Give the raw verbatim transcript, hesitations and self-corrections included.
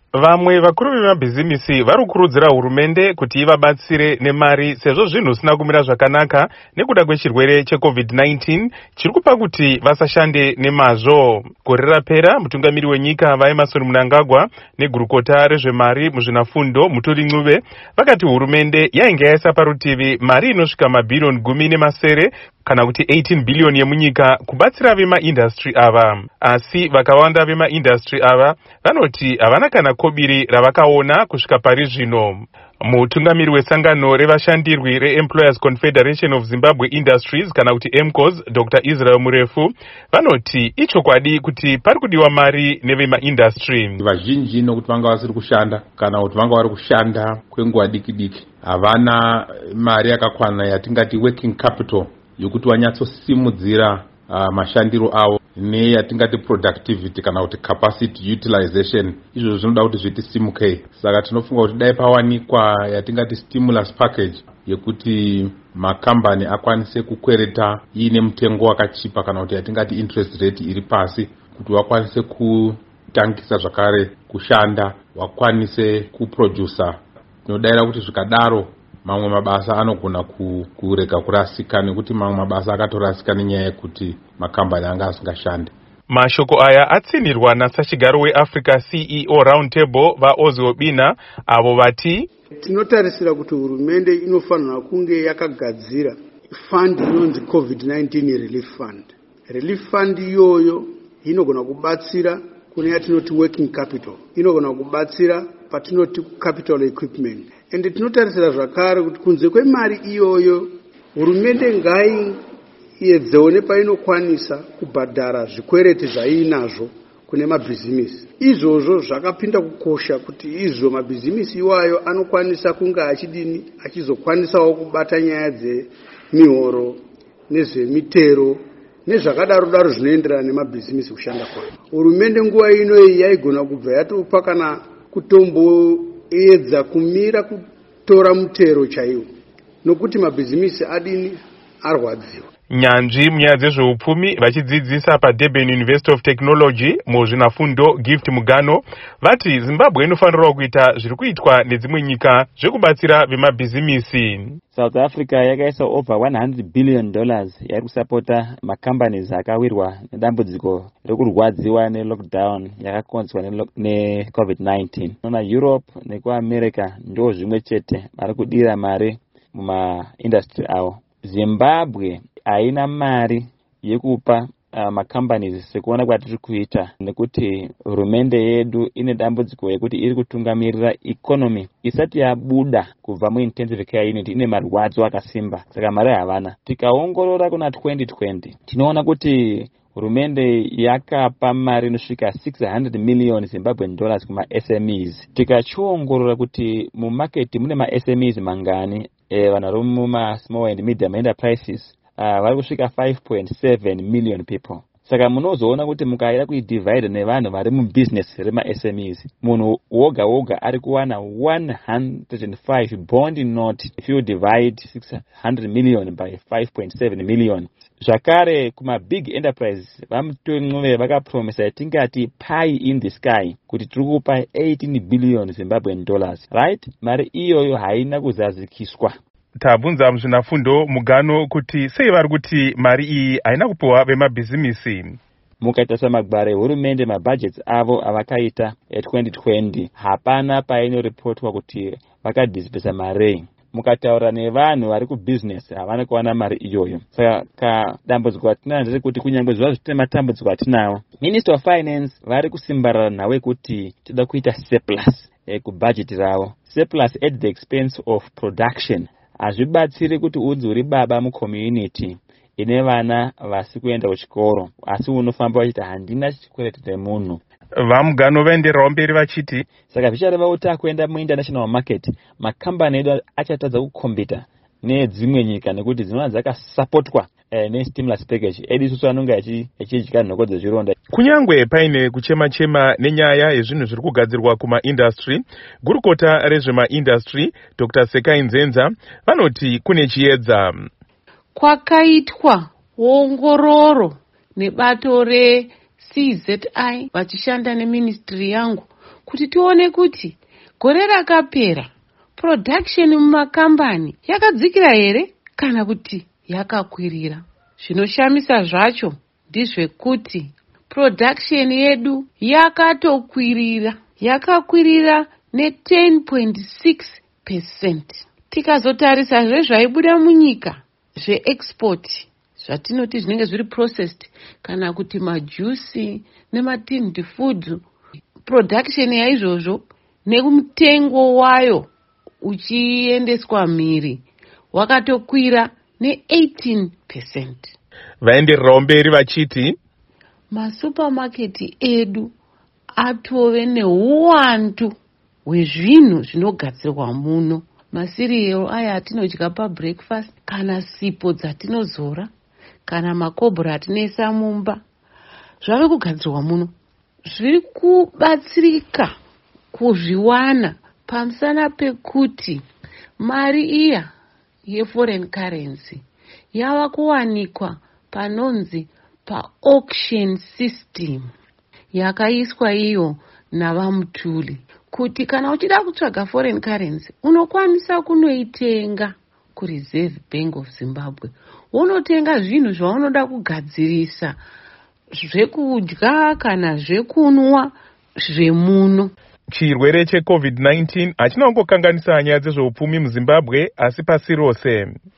Vamwe vakuru vemabhizimisi vari kukurudzira hurumende kuti ivabatsire nemari sezvo zvinhu zvisina kumira zvakanaka nekuda kwechirwere checovid nineteen chiri kupa kuti vasashande nemazvo. Gore rapera mutungamiri wenyika vaEmmerson Mnangagwa negurukota rezvemari muzvinafundo Muturi Ncube vakati hurumende yainge yaisa parutivi mari inosvika mabhirioni gumi nemasere kana kuti eighteen billion yemunyika kubatsira vemaindastry ava. Asi vakawanda vemaindastry ava vanoti havana kana kobiri ravakaona kusvika pari zvino. Mutungamiri wesangano revashandirwi reEmployers Confederation of Zimbabwe Industries kana kuti E M C O S Doctor Israel Murefu vanoti ichokwadi kuti pari kudiwa mari nevemaindastry. Vazhinji nokuti vanga vasiri kushanda kana kuti vanga vari kushanda kwenguva diki diki havana mari yakakwana yatingati working capital yokuti wanyatsosimudzira uh, mashandiro avo neyatingati productivity kana kuti capacity utilization. Izvo zvinoda kuti zviti simuke. Saka tinofunga kuti dai pawanikwa yatingati stimulus package yekuti makambani akwanise kukwereta ine mutengo wakachipa kana kuti yatingati interest rate iri pasi kuti wakwanise kutangisa zvakare kushanda, wakwanise kuproducer. Tinodaira kuti zvikadaro mamwe mabasa anogona kurega kurasika nekuti mamwe mabasa akatorasika nenyaya yekuti makambani anga asingashande. Mashoko aya atsinirwa nasachigaro weAfrica C E O Roundtable vaOzi Obina avo vati tinotarisira kuti hurumende inofanira kunge yakagadzira fund inonzi COVID nineteen Relief Fund. Relief Fund iyoyo inogona kubatsira kune yatinoti working capital, inogona kubatsira patinoti capital equipment. Ende tinotarisira zvakare kuti kunze kwemari iyoyo hurumende ngai yedzeone painokwanisa kubhadhara zvikwereti zvainazvo kune mabhizimisi. Izvozvo zvakapinda kukosha kuti izvo mabhizimisi iwayo anokwanisa kunga achidini achizokwanisawo kubata nyaya dzemihoro nezvemitero nezvakadaro daro zvinoenderana nemabhizimisi kushanda kwayo. Hurumende nguva inoyi yaigona kubva yatopa kana kutomboedza kumira kutora mutero chaiwo nokuti mabhizimisi adini arwadziwa. Nyanzvi munyaya dzezveupfumi vachidzidzisa paDurban University of Technology muzvinafundo Gift Mugano vati Zimbabwe inofanirwa kuita zviri kuitwa nedzimwe nyika zvekubatsira vemabhizimisi. South Africa yakaisa over one hundred billion dollars yari kusapota macompanies akawirwa nedambudziko rekurwadziwa nelockdown yakakonzerwa necovid nineteen. Nona Europe nekuAmerica ndo zvimwe chete vari kudira mari mumaindustry avo. Zimbabwe haina mari yekupa uh, macompanies sekuona kwatiri kuita nekuti hurumende yedu ine dambudziko yekuti iri kutungamirira economy isati yabuda kubva muintensive care unit, ine marwadzo akasimba saka mari havana. Tikaongorora kuna twenty twenty tinoona kuti hurumende yakapa mari inosvika six hundred million Zimbabwean dollars kuma S M Es. Tikachiongorora kuti mumarket mune ma S M Es mangani, eh, vanhu vari muma small and medium enterprises uh, vari kusvika five point seven million people. Saka munozoona kuti mukaida kuidivide nevanhu vari mubusiness rema S M Es, munhu woga woga ari kuwana one hundred five bond note if you divide six hundred million by five point seven million. Zvakare kuma big enterprise vamutonwe vakapromisa yatingati pie in the sky kuti tiri kupa eighteen billion Zimbabwean dollars, right? Mari iyoyo haina kuzazikiswa. Tabvunza muzvinafundo Mugano kuti sei vari kuti mari iyi haina kupiwa vemabhizimisi. Mukaita samagware hurumende mabudgets avo avakaita twenty twenty hapana painoripotwa kuti vakadhisipesa mari. Mukataura nevanhu vari kubusiness havana kuwana mari iyoyo. Saka dambudziko atinaro nderekuti kunyange zviva zvitine matambudziko atinawo, Minister of Finance vari kusimbarara nawe kuti toda kuita surplus eh, kubudget ravo. Surplus at the expense of production hazvibatsiri kuti udzi uri baba mucommunity ine vana vasi kuenda kuchikoro asi unofamba wachiti handina chikwereti chemunhu. Vamugano vaendererawo mberi vachiti saka zvichareva kuti akuenda muinternational market makambani edu achatadza kukombita nedzimwe nyika nekuti dzinova dzakasapotwa eh, nestimulus package edu isusu anonga achidya nhoko dzezvironda. Kunyangwe paine kuchema-chema nenyaya yezvinhu zviri kugadzirwa kumaindustry, gurukota rezvemaindustry Doctor Sekai Nzenza vanoti kune chiedza. Kwakaitwa ongororo nebato re C Z I vachishanda neministry yangu kuti tione kuti gore rakapera production mumakambani yakadzikira here kana kuti yakakwirira. Zvinoshamisa zvacho ndezvekuti production yedu yakatokwirira, yakakwirira ne ten point six percent. Tikazotarisa zvezvaibuda munyika zveexport, zvatinoti zvinenge zviri processed kana kuti majusi nematinned food, production yaizvozvo nemutengo wayo uchiendeswa mhiri wakatokwira ne eighteen percent. Vaendererawo mberi vachiti masupamaketi edu atove neuwandu hwezvinhu zvinogadzirwa muno, masiriero aya atinodya pabreakfast, kana sipo dzatinozora, kana makobhoro atinoisa mumba, zvave kugadzirwa muno. Zviri kubatsirika kuzviwana pamusana pekuti mari iya yeforeign currency yava kuwanikwa panonzi pa-auction system yakaiswa iyo navamutuli, kuti kana uchida kutsvaga foreign currency unokwanisa kunoitenga kuReserve Bank of Zimbabwe, unotenga zvinhu zvaunoda kugadzirisa, zvekudya kana zvekunwa zvemuno. Chirwere checovid nineteen hachina kungokanganisa nyaya dzezveupfumi muZimbabwe asi pasi rose.